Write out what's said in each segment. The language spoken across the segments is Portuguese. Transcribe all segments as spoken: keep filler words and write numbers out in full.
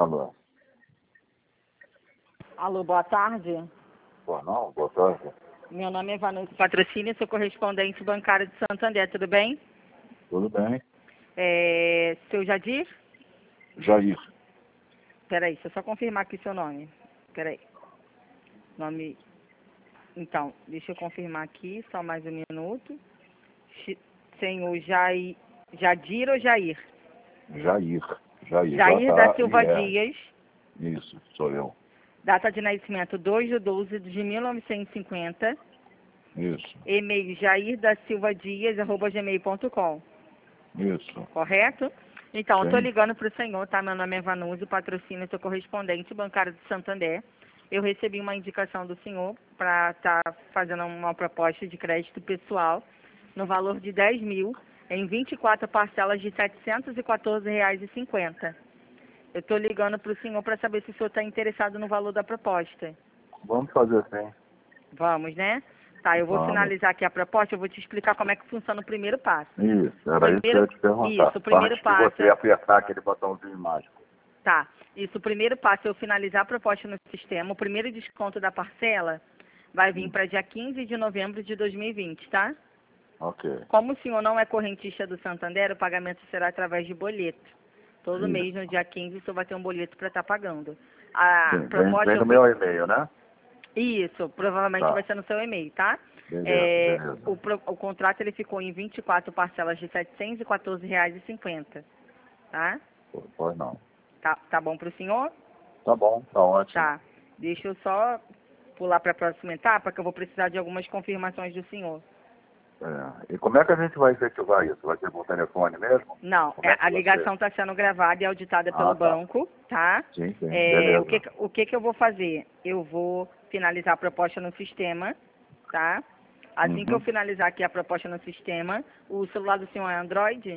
Alô. Alô, boa tarde. Boa não, boa tarde. Meu nome é Vanessa Patrocínio, sou correspondente bancária de Santander, tudo bem? Tudo bem? É, seu Jadir? Jair. Peraí, deixa eu só confirmar aqui seu nome. Peraí. Nome... Então, deixa eu confirmar aqui, só mais um minuto. Chi- Senhor Jair... Jadir ou Jair? Jair. Jair. Jair da Silva J A I R. Dias. Isso, sou eu. Data de nascimento dois de doze de mil novecentos e cinquenta. Isso, E-mail jair da silva dias arroba gmail ponto com. isso. Correto? Então, eu estou Sim. ligando para o senhor, tá? Meu nome é Vanuso, patrocínio, sou correspondente bancário de Santander. Eu recebi uma indicação do senhor para estar fazendo uma proposta de crédito pessoal no valor de dez mil em vinte e quatro parcelas de setecentos e quatorze reais e cinquenta. Eu estou ligando para o senhor para saber se o senhor está interessado no valor da proposta. Vamos fazer assim. Vamos, né? Tá, eu vou Vamos. finalizar aqui a proposta, eu vou te explicar como é que funciona o primeiro passo. Isso, era Primeiro- isso que eu ia te perguntar. isso, o primeiro Antes passo de você é- apertar aquele botãozinho mágico. Tá, isso, o primeiro passo é eu finalizar a proposta no sistema. O primeiro desconto da parcela vai vir Hum. para dia quinze de novembro de dois mil e vinte, tá? Ok. Como o senhor não é correntista do Santander, o pagamento será através de boleto. Todo Isso. mês, no dia quinze, o senhor vai ter um boleto para estar pagando. A Sim, vem, proposta vem eu no fi- meu e-mail, né? Isso, provavelmente Tá. vai ser no seu e-mail, tá? Beleza, É, beleza. o, pro- o contrato ele ficou em vinte e quatro parcelas de setecentos e quatorze reais e cinquenta, tá? Pô, Pois não. Tá, tá bom para o senhor? Tá bom, tá ótimo. Tá. Deixa eu só pular para a próxima etapa, que eu vou precisar de algumas confirmações do senhor. É. E como é que a gente vai efetivar isso? Vai ser por telefone mesmo? Não, Como é, é que a vai ligação ser? está sendo gravada e auditada pelo Ah, tá. banco, tá? Sim, sim, É, o beleza. que, o que que eu vou fazer? Eu vou finalizar a proposta no sistema, tá? Assim que eu Uhum. finalizar aqui a proposta no sistema, o celular do senhor é Android?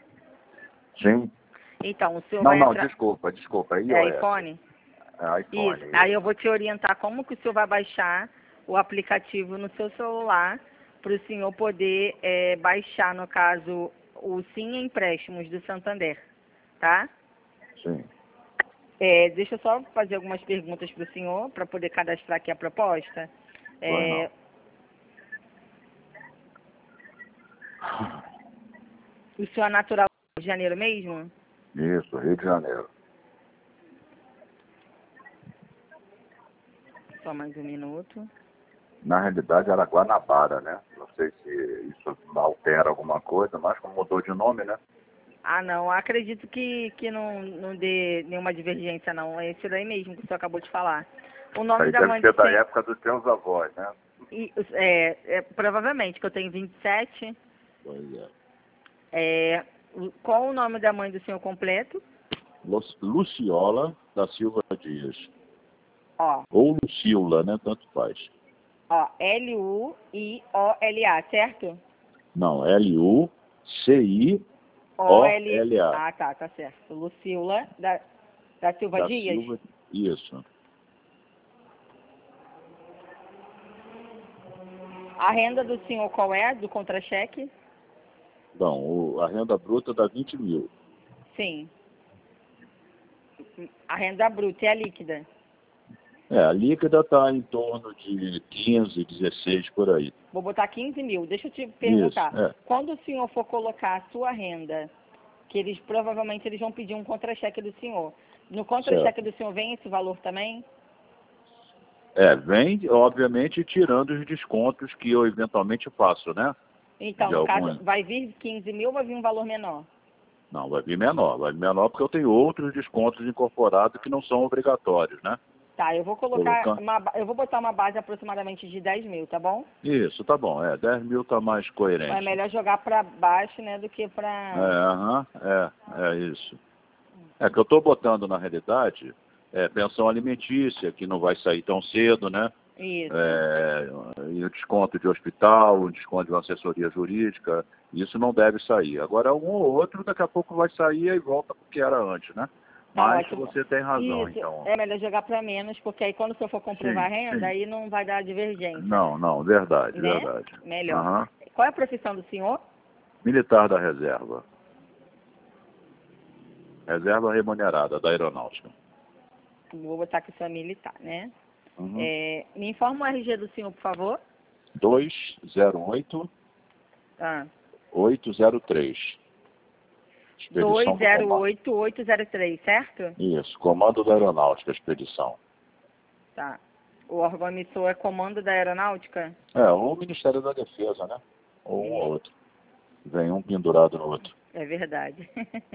Sim. Então, o senhor Não, vai não, entrar... desculpa, desculpa, é É iOS. iPhone? É iPhone, Isso. isso. Aí eu vou te orientar como que o senhor vai baixar o aplicativo no seu celular para o senhor poder é, baixar, no caso, o Sim Empréstimos do Santander, tá? Sim. É, deixa eu só fazer algumas perguntas para o senhor para poder cadastrar aqui a proposta. Pois É, o senhor é natural do Rio de Janeiro mesmo? Isso, Rio de Janeiro. Só mais um minuto. Na realidade era Guanabara, né? Não sei se isso altera alguma coisa, mas como mudou de nome, né? Ah, não. Acredito que, que não, não dê nenhuma divergência, não. É esse daí mesmo que o senhor acabou de falar. O nome Aí da deve mãe ser do da senhor... época dos teus avós, né? E, é, é, provavelmente, que eu tenho vinte e sete. Pois é. É, o- qual o nome da mãe do senhor completo? Lu- Luciola da Silva Dias. Ó, Ou Lucila, né? Tanto faz. ó, L U I O L A, certo? Não, L U C I O O L L A. Ah, tá, tá certo. Lucila da, da Silva Da Dias. Silva. Isso. A renda do senhor qual é? Do contra-cheque? Não, o- a renda bruta dá vinte mil. Sim. A renda bruta e a líquida? É, a líquida está em torno de quinze, dezesseis por aí. Vou botar quinze mil. Deixa eu te perguntar. Isso, é. Quando o senhor for colocar a sua renda, que eles provavelmente eles vão pedir um contra-cheque do senhor. No contra-cheque do senhor vem esse valor também? É, vem, obviamente, tirando os descontos que eu eventualmente faço, né? Então, De no algum... caso, vai vir quinze mil ou vai vir um valor menor? Não, vai vir menor. Vai vir menor porque eu tenho outros descontos incorporados que não são obrigatórios, né? Tá, eu vou colocar Colocar. uma, ba- eu vou botar uma base aproximadamente de dez mil, tá bom? Isso, tá bom. É, dez mil tá mais É coerente. melhor jogar para baixo, né, do que É, para... aham, é, é isso. É que eu estou botando, na realidade, é, pensão alimentícia, que não vai sair tão cedo, né? Isso. É, e o desconto de hospital, o desconto de uma assessoria jurídica, isso não deve sair. Agora, um ou outro, daqui a pouco vai sair e volta para o que era antes, né? Tá Mas ótimo. você tem razão, Isso, então. é melhor jogar para menos, porque aí quando o senhor for comprovar a Sim, renda, sim. aí não vai dar divergência, Não, não, verdade, né? verdade. Melhor. Aham. Qual é a profissão do senhor? Militar da reserva. Reserva remunerada da aeronáutica. vou botar que o senhor é militar, né? Uhum. É, me informa o R G do senhor, por favor. dois zero oito, Ah. oito zero três. dois zero oito, oito zero três, certo? Isso, Comando da Aeronáutica, Expedição. Tá. O órgão emissor é Comando da Aeronáutica? É, ou o Ministério da Defesa, né? Ou um ou outro. Vem um pendurado no outro. É verdade.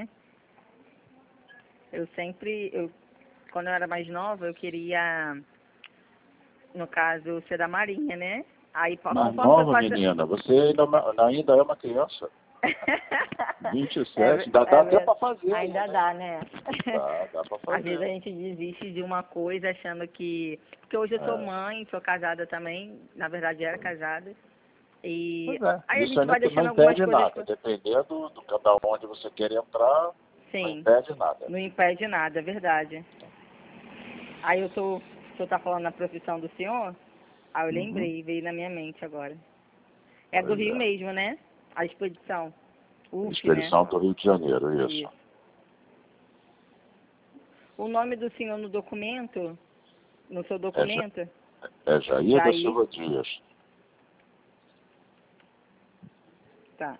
Eu sempre, eu, quando eu era mais nova, eu queria, no caso, ser da Marinha, né? Aí, Mas conforme nova, eu faço... menina, você ainda, ainda é uma criança. vinte e sete, é, ainda dá é, até para fazer. Ainda né? dá, né? Dá, dá para fazer. Às vezes a gente desiste de uma coisa achando que... Porque hoje eu sou É. mãe, sou casada também, na verdade era casada. E Pois é. aí a Isso gente aí vai não, deixando não algumas impede coisas... nada. Dependendo do cada onde você quer entrar, Sim, não impede nada. não impede nada, é verdade. Aí eu tô... O senhor tá falando na profissão do senhor? Aí eu lembrei, Uhum. veio na minha mente agora. É do Pois Rio é. mesmo, né? A expedição. U F, Expedição né? do Rio de Janeiro, isso. Isso. O nome do senhor no documento, no seu documento? É, é Jair, Jair. da Silva Dias. Tá.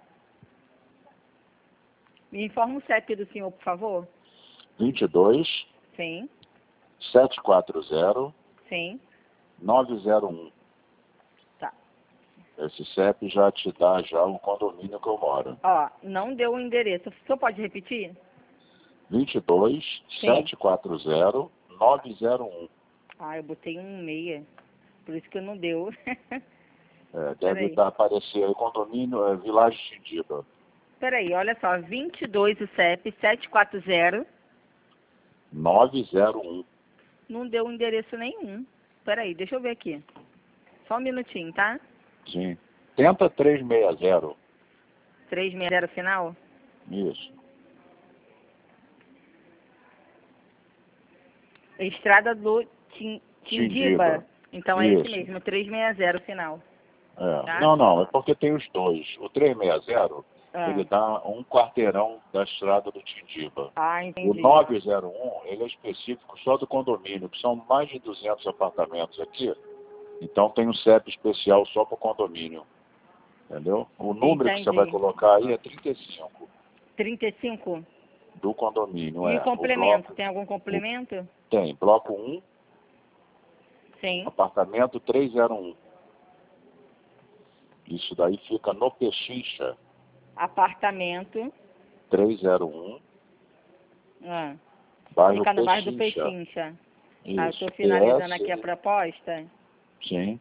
Me informa o C E P do senhor, por favor. vinte e dois, Sim, setecentos e quarenta, sim. nove zero um. Tá. Esse C E P já te dá já o condomínio que eu moro. Ó, não deu o endereço. O senhor pode repetir? vinte e dois, setecentos e quarenta, nove zero um. Ah, eu botei um meia. Por isso que não deu. É, deve Peraí. dar, aparecer aí, condomínio é, Vilagem Xindiba. Peraí, olha só. vinte e dois o C E P, setecentos e quarenta. nove zero um. Não deu endereço nenhum. Peraí, deixa eu ver aqui. Só um minutinho, tá? Sim. Tenta trezentos e sessenta. trezentos e sessenta final? Isso. Estrada do Tin- Tindiba. Tindiba. Então é Isso. esse mesmo, trezentos e sessenta final. É. Tá? Não, não, é porque tem os dois. O trezentos e sessenta, Ah, ele dá um quarteirão da estrada do Tindiba. ah O entendi. novecentos e um, ele é específico só do condomínio, que são mais de duzentos apartamentos aqui. Então tem um C E P especial só para o condomínio. Entendeu? O número que você vai Entendi. colocar aí é trinta e cinco trinta e cinco? do condomínio. E É. o O complemento? bloco Tem algum o, complemento? tem bloco um, Sim. apartamento trezentos e um. Isso daí fica no Pechincha, Apartamento. trezentos e um, Ah, bairro fica no bairro do Pechincha. Pechincha. Ah, eu Isso. estou finalizando P S, aqui a proposta. sim.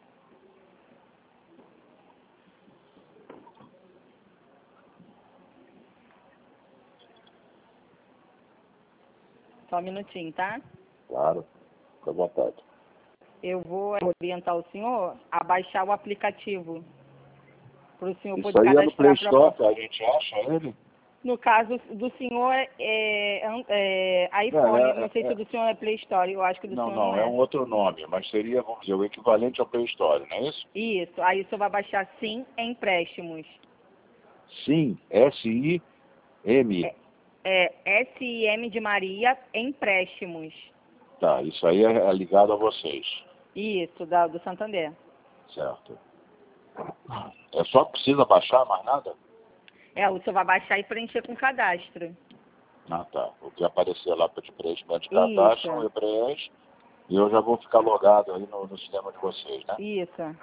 Só um minutinho, tá? Claro, fica à vontade. Eu vou orientar o senhor a baixar o aplicativo para o senhor Isso poder aí é no Play cadastrar a Store proposta. que a gente acha ele? No caso do senhor, é, é, é iPhone. É, é, Não sei se é, o do senhor é Play Store. Eu acho que o do não, senhor não não, é é. um outro nome, mas seria, vamos dizer, o equivalente ao Play Store, não é isso? Isso. Aí o senhor vai baixar sim empréstimos. Sim, S I M. É, é S I M de Maria empréstimos. Tá, isso aí é ligado a vocês, Isso, da, do Santander. certo? É só que precisa baixar, mais nada? É, o senhor vai baixar e preencher com cadastro. Ah, tá. O que aparecer lá para de preenchimento de cadastro, Isso, eu preencho e eu já vou ficar logado aí no, no sistema de vocês, né? isso.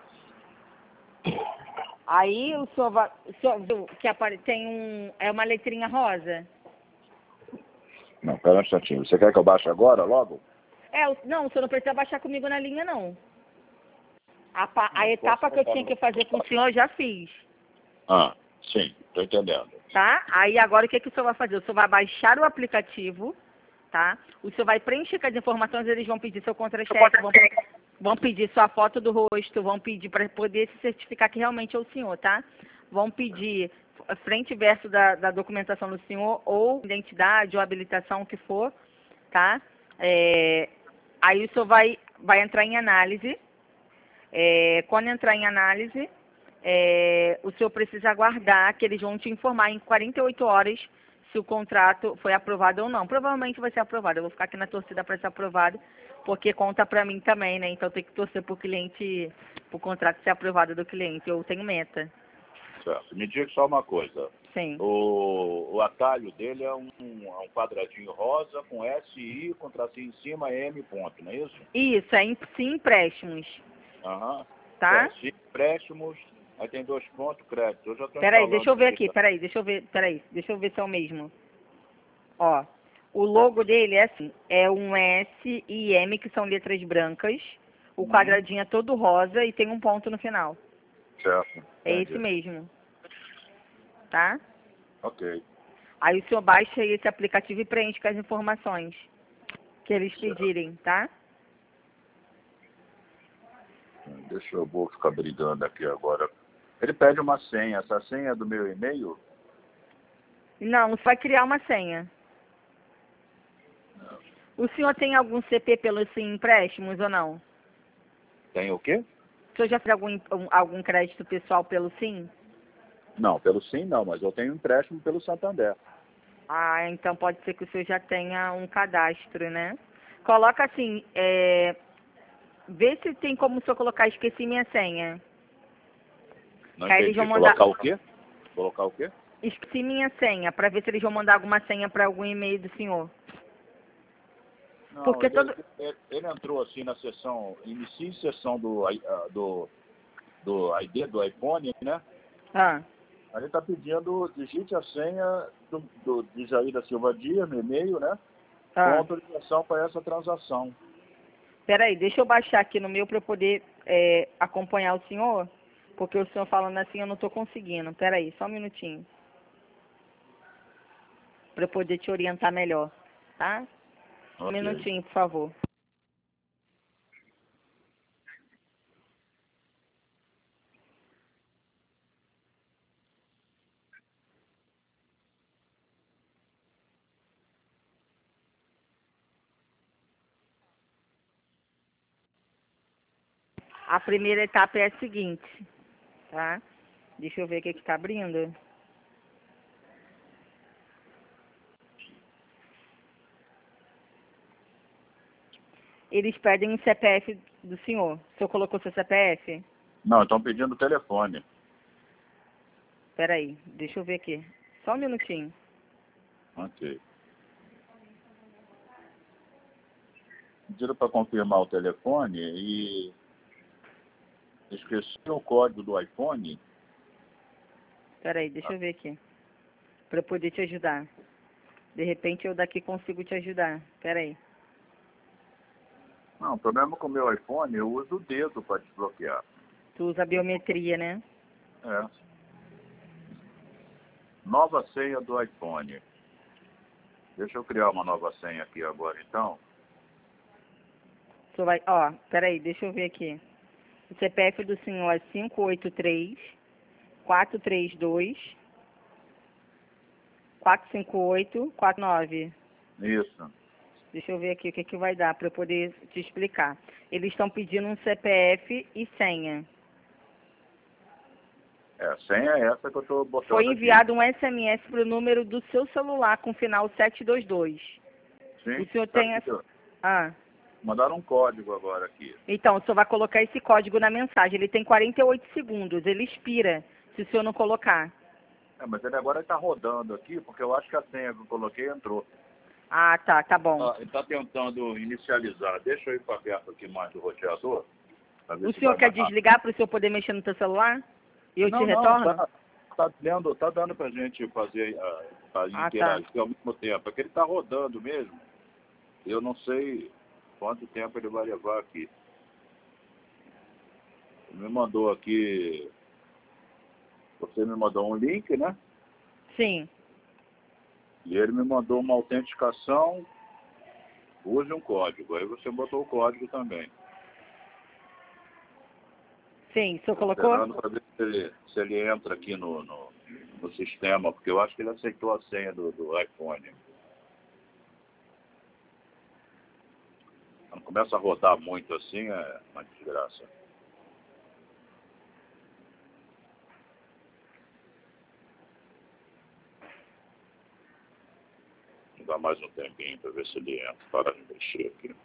Aí o senhor vai. O senhor viu que apare, tem um. É uma letrinha rosa? Não, pera um instantinho. Você quer que eu baixe agora, logo? É, o, não, o senhor não precisa baixar comigo na linha, não. A, pa- a Não, etapa posso que eu botar tinha no que fazer com o WhatsApp. senhor, eu já fiz. Ah, sim, estou entendendo. Tá? Aí agora o que, que o senhor vai fazer? O senhor vai baixar o aplicativo, tá? O senhor vai preencher com as informações, eles vão pedir seu contra-cheque, vão, vão pedir sua foto do rosto, vão pedir para poder se certificar que realmente é o senhor, tá? Vão pedir frente e verso da, da documentação do senhor, ou identidade, ou habilitação, o que for, tá? É, aí o senhor vai, vai entrar em análise. É, quando entrar em análise, é, o senhor precisa aguardar que eles vão te informar em quarenta e oito horas se o contrato foi aprovado ou não. Provavelmente vai ser aprovado. Eu vou ficar aqui na torcida para ser aprovado, porque conta para mim também, né? Então tem que torcer para o cliente, para o contrato ser aprovado do cliente. Eu tenho meta. Certo. Me diga só uma coisa. Sim. O, o atalho dele é um, um quadradinho rosa com S I, com tracinho em cima, M ponto, não é isso? Isso, é em, sim, empréstimos. Aham. Tá? É, sim, empréstimos, aí tem dois pontos, crédito. Eu já estou Peraí, deixa eu ver aqui, aqui, tá? peraí, deixa eu ver, peraí, deixa eu ver se é o mesmo. Ó, o logo dele é assim, é um S e M, que são letras brancas, o Hum, quadradinho é todo rosa e tem um ponto no final. certo. É Entendi. esse mesmo, tá? Ok. Aí o senhor baixa esse aplicativo e preenche com as informações que eles Certo. pedirem, tá? Deixa eu vou ficar brigando aqui agora. Ele pede uma senha. Essa senha é do meu e-mail? Não, você vai criar uma senha. O senhor tem algum C P pelos sim, empréstimos ou não? Tem o quê? O senhor já fez algum, um- algum crédito pessoal pelo sim? Não, pelo Sim não, mas eu tenho empréstimo pelo Santander. Ah, então pode ser que o senhor já tenha um cadastro, né? Coloca assim, é, vê se tem como o senhor colocar esqueci minha senha. Não Que aí eles entendi. vão mandar Colocar o quê? Colocar o quê? esqueci minha senha, para ver se eles vão mandar alguma senha para algum e-mail do senhor. Não, Porque ele, todo... ele, ele entrou assim na sessão, inicie sessão do, i- ah, do, do I D, do iPhone, né? Ah, Aí ele está pedindo, digite a senha do, do, de Jair da Silva Dias no e-mail, né? Com ah. autorização para essa transação. Peraí, deixa eu baixar aqui no meu para eu poder é, acompanhar o senhor. Porque o senhor falando assim eu não estou conseguindo. Peraí, só um minutinho. Para eu poder te orientar melhor, tá? Um Ok. minutinho, por favor. A primeira etapa é a seguinte, tá? Deixa eu ver o que está abrindo. Eles pedem o C P F do senhor. O senhor colocou seu C P F? Não, estão pedindo o telefone. Peraí, deixa eu ver aqui. Só um minutinho. Ok. Pediram para confirmar o telefone e esqueci o código do iPhone. Peraí, deixa eu ver aqui. Para eu poder te ajudar. De repente eu daqui consigo te ajudar. Peraí. Não, o problema com o meu iPhone, eu uso o dedo para desbloquear. Tu usa biometria, né? É. Nova senha do iPhone. Deixa eu criar uma nova senha aqui agora, então. Tu vai, ó, peraí, deixa eu ver aqui. O C P F do senhor é cinco oito três, quatro três dois, quatro cinco oito, quatro nove. Isso. Deixa eu ver aqui o que, que vai dar para eu poder te explicar. Eles estão pedindo um C P F e senha. É, a senha é essa que eu estou botando Foi aqui. enviado um S M S para o número do seu celular com final sete dois dois. Sim, O senhor tá tem aqui, essa... ó. Ah, Mandaram um código agora aqui. então, o senhor vai colocar esse código na mensagem. Ele tem quarenta e oito segundos, ele expira se o senhor não colocar. É, mas ele agora está rodando aqui, porque eu acho que a senha que eu coloquei entrou. Ah, tá, tá bom. Ah, ele está tentando inicializar. Deixa eu ir para perto aqui mais do roteador, para ver O se senhor vai quer mais rápido. desligar para o senhor poder mexer no seu celular? E eu te Não, não, retorno? tá, tá, dando, tá dando para a gente fazer, uh, pra Ah, tá. interagir ao mesmo tempo. É que ele está rodando mesmo. Eu não sei quanto tempo ele vai levar aqui. Ele me mandou aqui, você me mandou um link, né? Sim. E ele me mandou uma autenticação, use um código. Aí você botou o código também. Sim, o senhor Tô colocou? esperando para ver se ele, se ele entra aqui no, no, no sistema, porque eu acho que ele aceitou a senha do, do iPhone. Quando começa a rodar muito assim, é uma desgraça. mais um tempinho para ver se ele entra. Para de mexer aqui.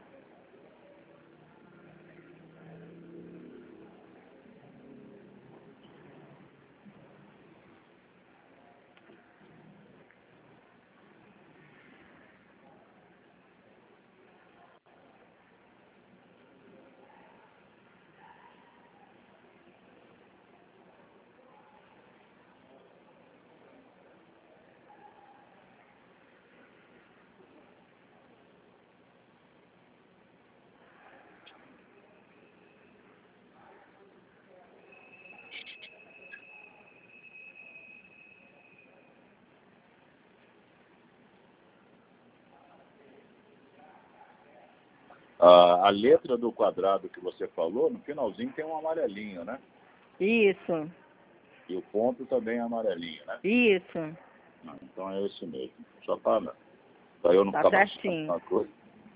A, a letra do quadrado que você falou, no finalzinho tem um amarelinho, né? Isso. E o ponto também é amarelinho, né? Isso. Ah, então é esse mesmo. Só para eu não Tá ficar certinho. uma coisa.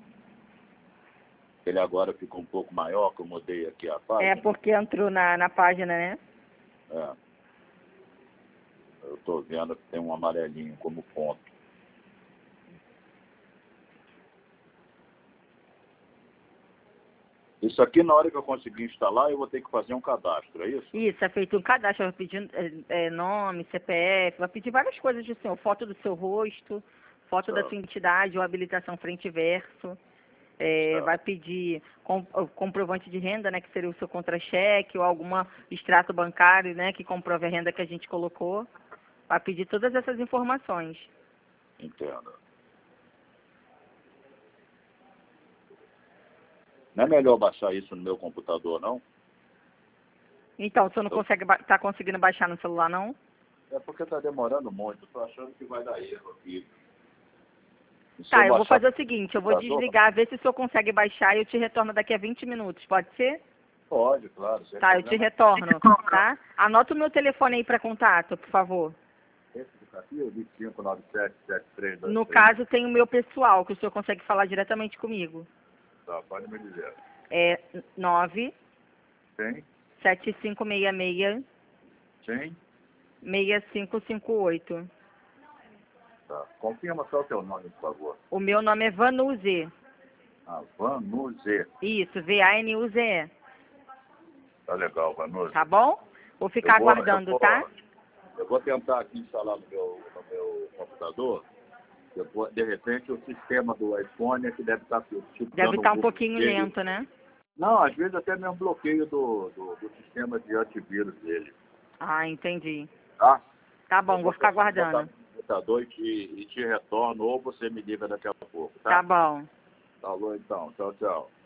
Ele agora ficou um pouco maior, que eu mudei aqui a página. É porque entrou na, na página, né? É. Eu estou vendo que tem um amarelinho como ponto. Isso aqui, na hora que eu conseguir instalar, eu vou ter que fazer um cadastro, é isso? Isso, é feito um cadastro, vai pedir é, é, nome, C P F, vai pedir várias coisas do senhor, foto do seu rosto, foto Certo. da sua entidade ou habilitação frente e verso, é, vai pedir com, comprovante de renda, né, que seria o seu contra-cheque ou algum extrato bancário, né, que comprove a renda que a gente colocou, vai pedir todas essas informações. Entendo. Não é melhor baixar isso no meu computador, não? Então, você não consegue, tá conseguindo baixar no celular, não? É porque está demorando muito. Estou achando que vai dar erro aqui. Se Tá, eu vou baixar fazer o seguinte, eu vou no computador, desligar, ver se o senhor consegue baixar e eu te retorno daqui a vinte minutos, pode ser? pode, claro. Sem Tá, eu te problema. retorno, tá? Anota o meu telefone aí para contato, por favor. Esse aqui, o vinte e cinco, nove sete, sete três dois três. No caso, tem o meu pessoal, que o senhor consegue falar diretamente comigo. Tá, pode me dizer. É nove Sim, sete cinco seis seis, sim. seis cinco cinco oito. Tá. Confirma só o teu nome, por favor. O meu nome é Vanuze. Ah, Vanuze. Isso, V A N U Z E. Tá legal, Vanuze. Tá bom? Vou ficar Eu vou- aguardando, eu vou- tá? Eu vou tentar aqui instalar no meu, no meu computador. Eu vou, de repente, o sistema do iPhone é que deve estar tipo, Deve dando estar um um pouquinho bloqueio. lento, né? Não, às vezes até mesmo bloqueio do, do, do sistema de antivírus dele. Ah, entendi. Tá? Tá bom, Eu vou ficar botar aguardando. no computador e te, e te retorno, ou você me liga daqui a pouco, Tá tá? bom. Falou então. Tchau, tchau.